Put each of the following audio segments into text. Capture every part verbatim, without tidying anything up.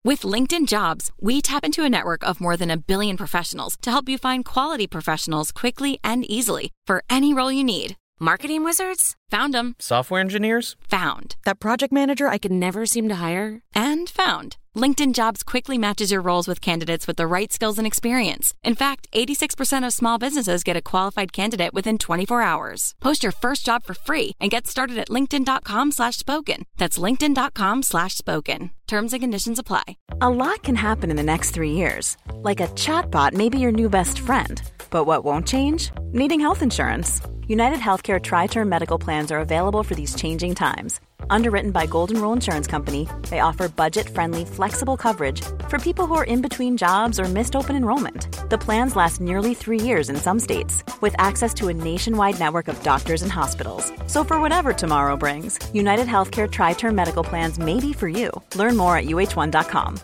With LinkedIn Jobs, we tap into a network of more than a billion professionals to help you find quality professionals quickly and easily for any role you need. Marketing wizards? Found them. Software engineers? Found. That project manager I could never seem to hire? And found. LinkedIn Jobs quickly matches your roles with candidates with the right skills and experience. In fact, eighty-six percent of small businesses get a qualified candidate within twenty-four hours. Post your first job for free and get started at linkedin.com slash spoken. That's linkedin.com slash spoken. Terms and conditions apply. A lot can happen in the next three years. Like a chatbot may be your new best friend. But what won't change? Needing health insurance. United Healthcare Tri-Term Medical Plans are available for these changing times. Underwritten by Golden Rule Insurance Company, they offer budget-friendly, flexible coverage for people who are in between jobs or missed open enrollment. The plans last nearly three years in some states, with access to a nationwide network of doctors and hospitals. So for whatever tomorrow brings, United Healthcare Tri-Term Medical Plans may be for you. Learn more at U H one dot com.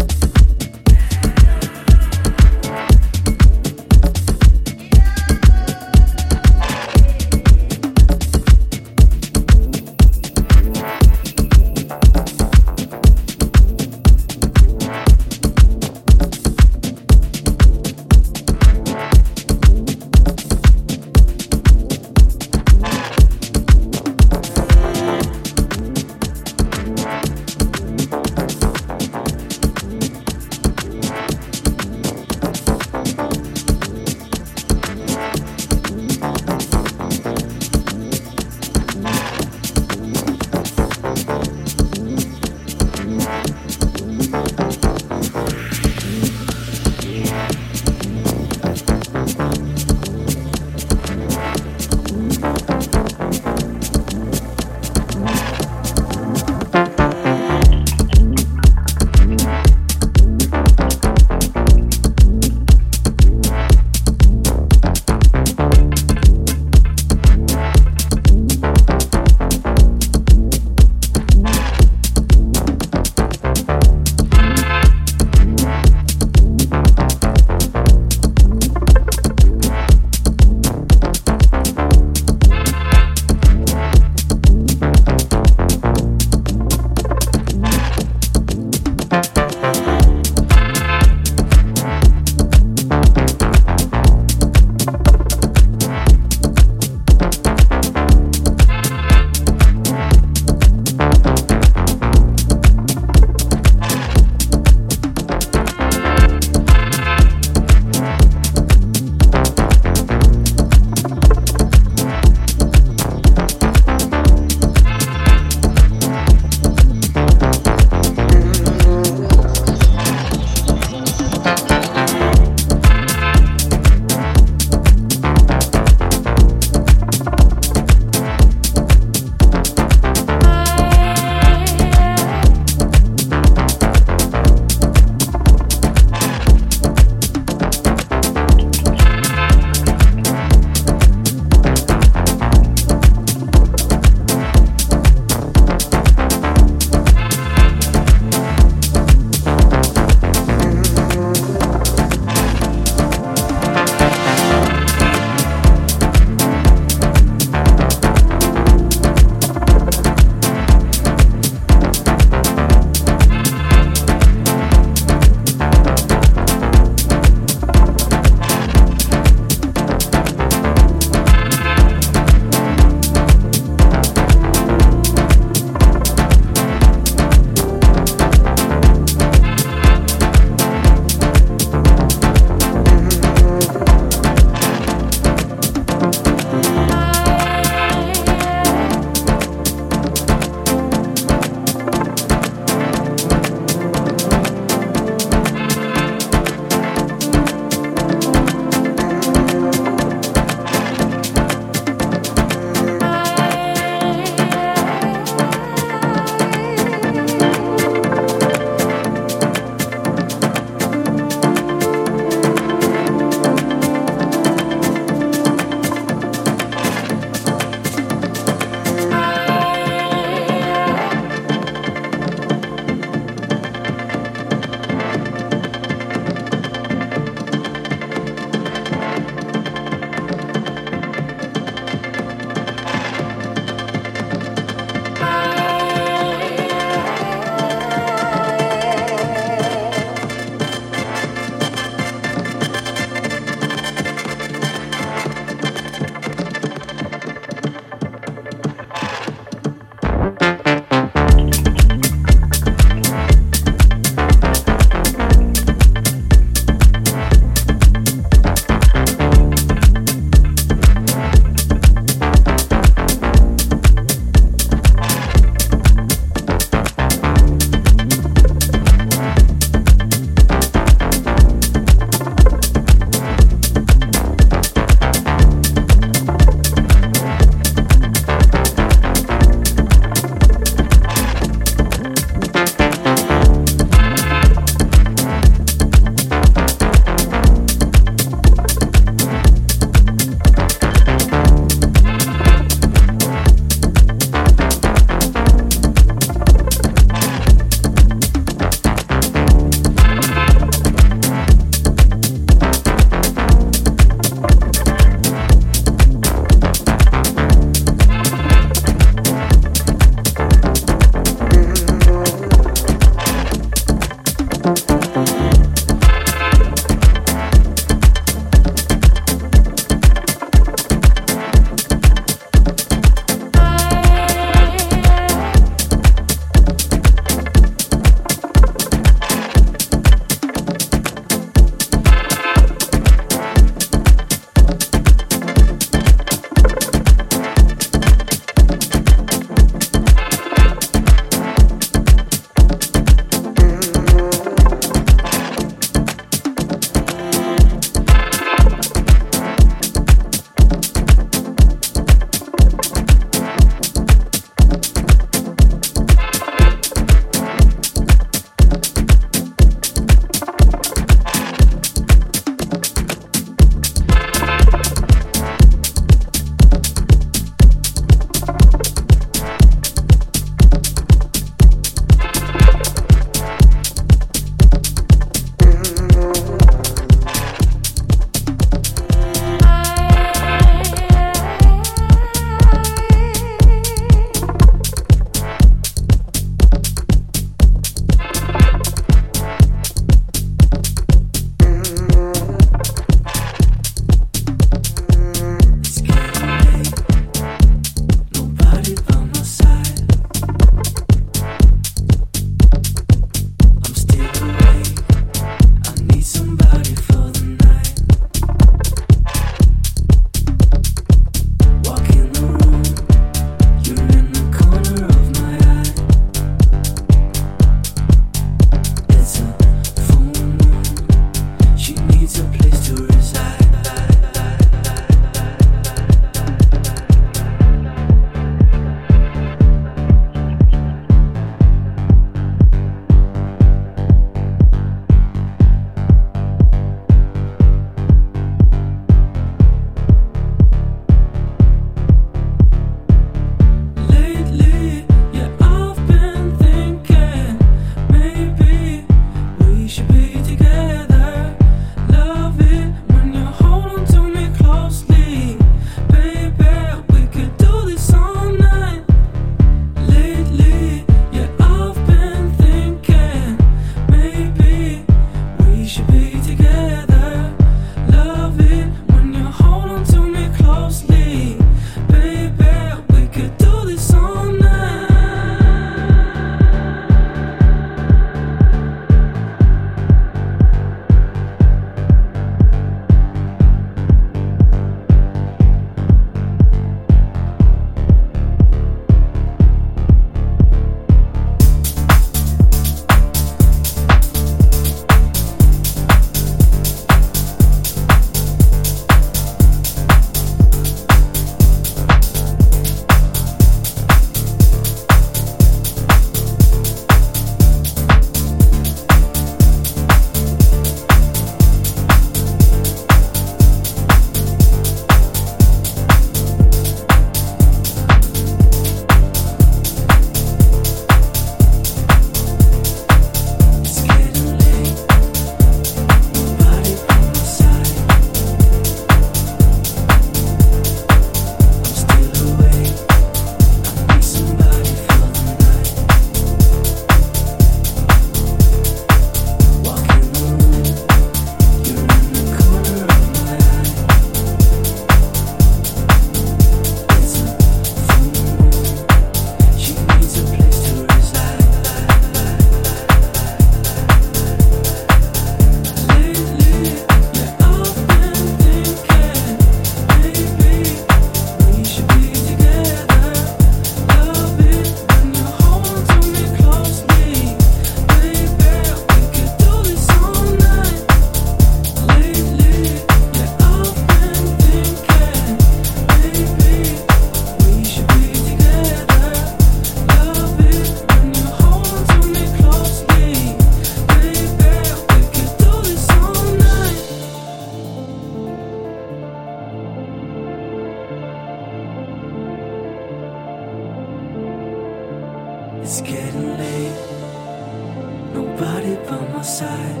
It's getting late, nobody by my side.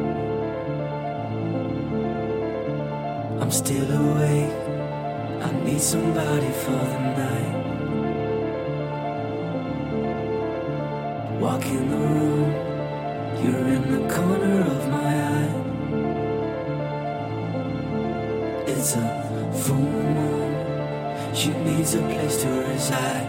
I'm still awake, I need somebody for the night. Walk in the room, you're in the corner of my eye. It's a full moon, she needs a place to reside.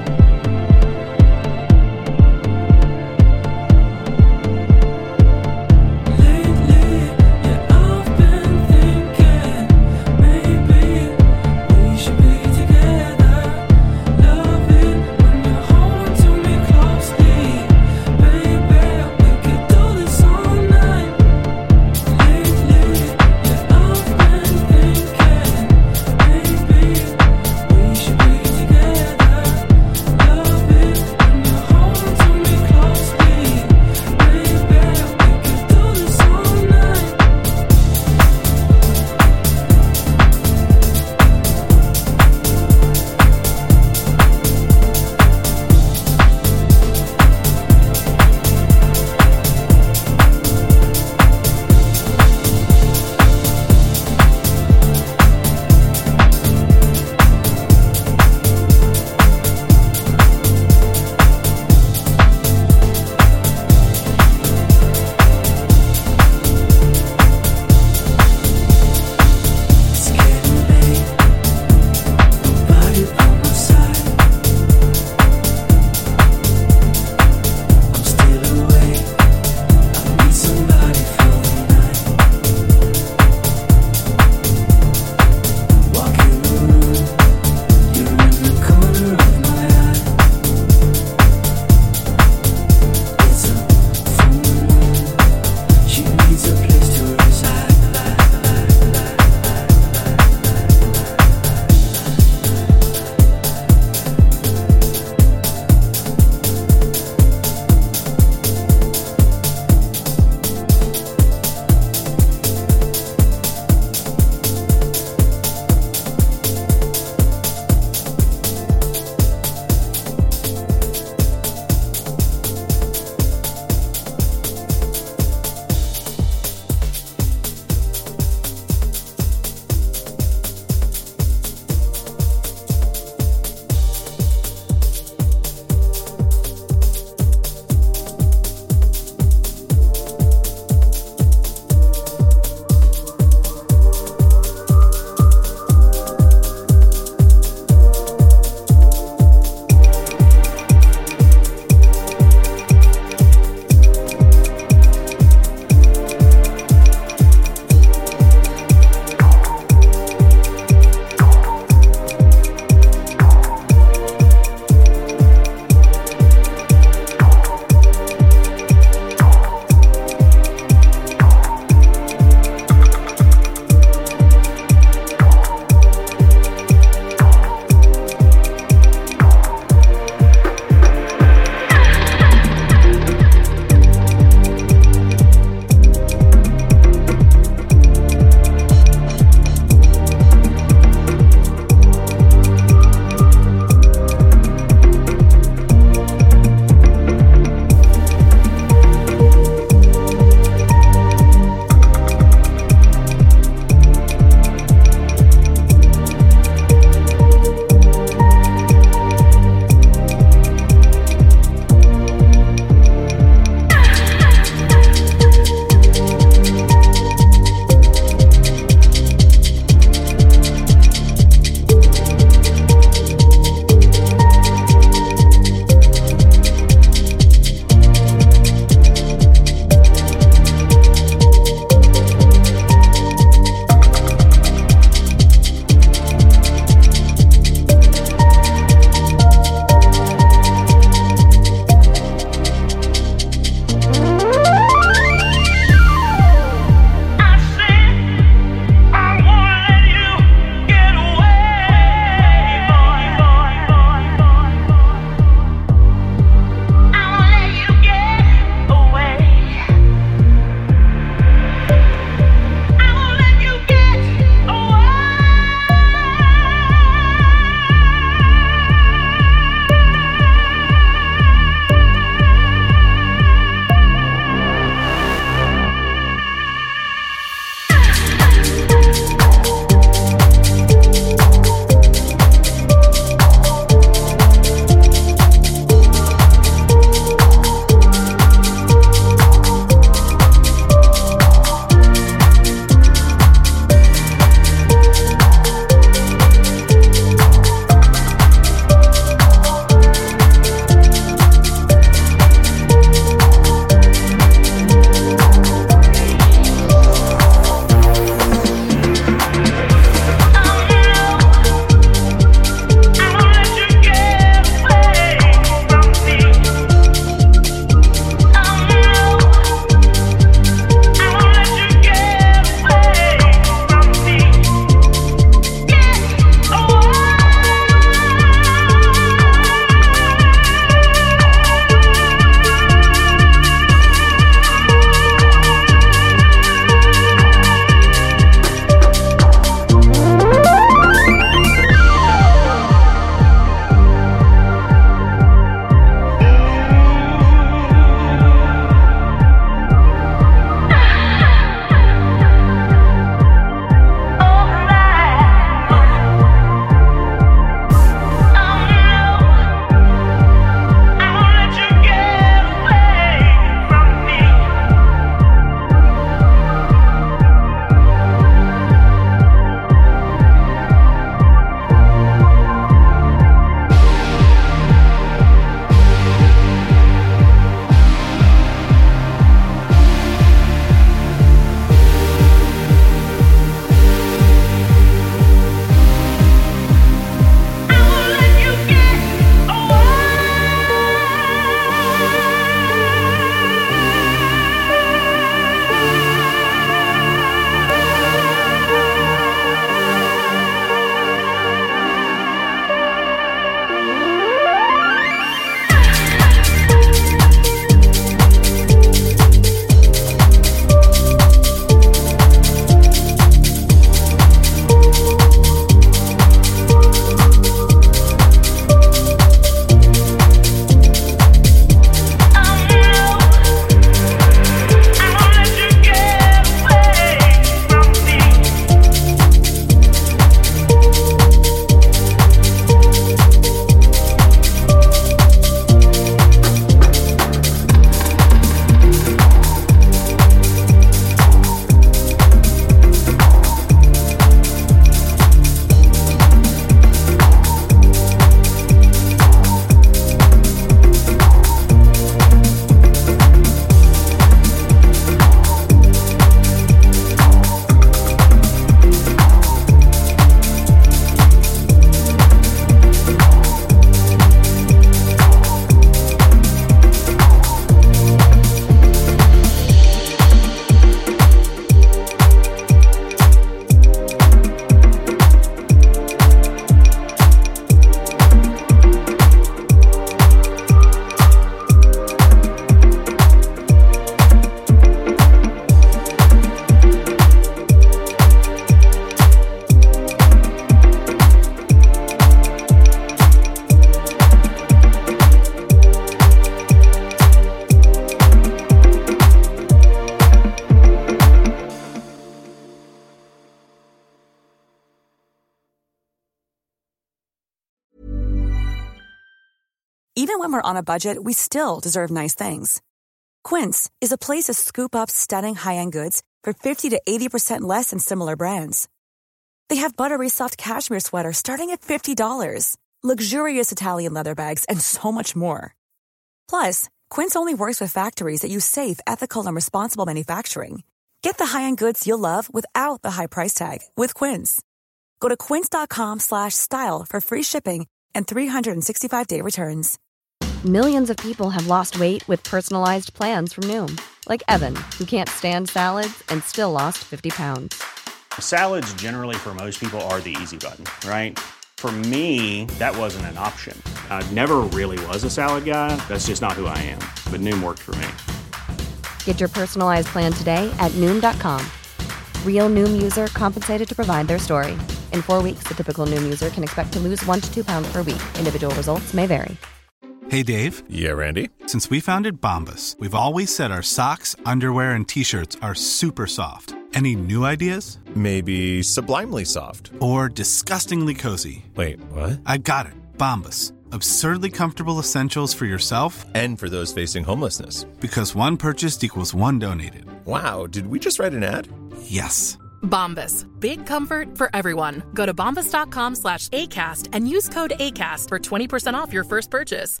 Even when we're on a budget, we still deserve nice things. Quince is a place to scoop up stunning high-end goods for fifty to eighty percent less than similar brands. They have buttery soft cashmere sweaters starting at fifty dollars, luxurious Italian leather bags, and so much more. Plus, Quince only works with factories that use safe, ethical, and responsible manufacturing. Get the high-end goods you'll love without the high price tag with Quince. Go to quince.com slash style for free shipping and three sixty-five day returns. Millions of people have lost weight with personalized plans from Noom. Like Evan, who can't stand salads and still lost fifty pounds. Salads generally for most people are the easy button, right? For me, that wasn't an option. I never really was a salad guy. That's just not who I am. But Noom worked for me. Get your personalized plan today at Noom dot com. Real Noom user compensated to provide their story. In four weeks, the typical Noom user can expect to lose one to two pounds per week. Individual results may vary. Hey, Dave. Yeah, Randy. Since we founded Bombas, we've always said our socks, underwear, and T-shirts are super soft. Any new ideas? Maybe sublimely soft. Or disgustingly cozy. Wait, what? I got it. Bombas. Absurdly comfortable essentials for yourself and for those facing homelessness. Because one purchased equals one donated. Wow, did we just write an ad? Yes. Bombas. Big comfort for everyone. Go to bombas.com slash ACAST and use code ACAST for twenty percent off your first purchase.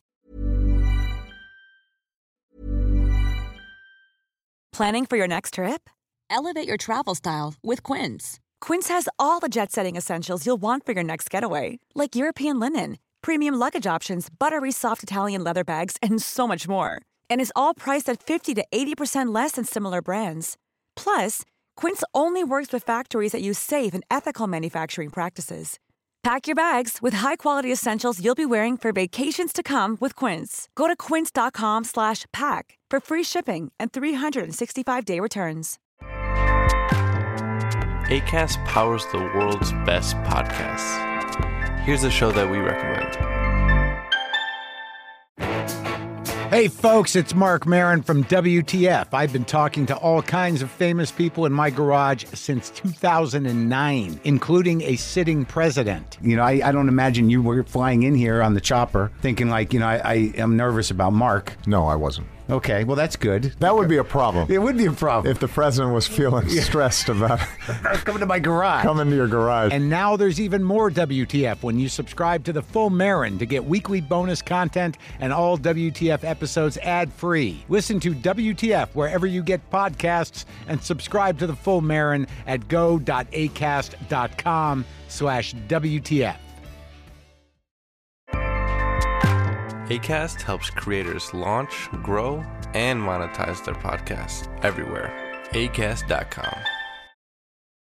Planning for your next trip? Elevate your travel style with Quince. Quince has all the jet-setting essentials you'll want for your next getaway, like European linen, premium luggage options, buttery soft Italian leather bags, and so much more. And is all priced at fifty to eighty percent less than similar brands. Plus, Quince only works with factories that use safe and ethical manufacturing practices. Pack your bags with high-quality essentials you'll be wearing for vacations to come with Quince. Go to quince.com slash pack for free shipping and three sixty-five day returns. Acast powers the world's best podcasts. Here's a show that we recommend. Hey folks, it's Mark Maron from W T F. I've been talking to all kinds of famous people in my garage since two thousand nine, including a sitting president. You know, I, I don't imagine you were flying in here on the chopper thinking like, you know, I, I am nervous about Mark. No, I wasn't. Okay, well, that's good. That would be a problem. It would be a problem. If the president was feeling yeah. stressed about coming to my garage. Coming to your garage. And now there's even more W T F when you subscribe to The Full Marin to get weekly bonus content and all W T F episodes ad-free. Listen to W T F wherever you get podcasts and subscribe to The Full Marin at go.acast.com slash WTF. Acast helps creators launch, grow, and monetize their podcasts everywhere. acast dot com.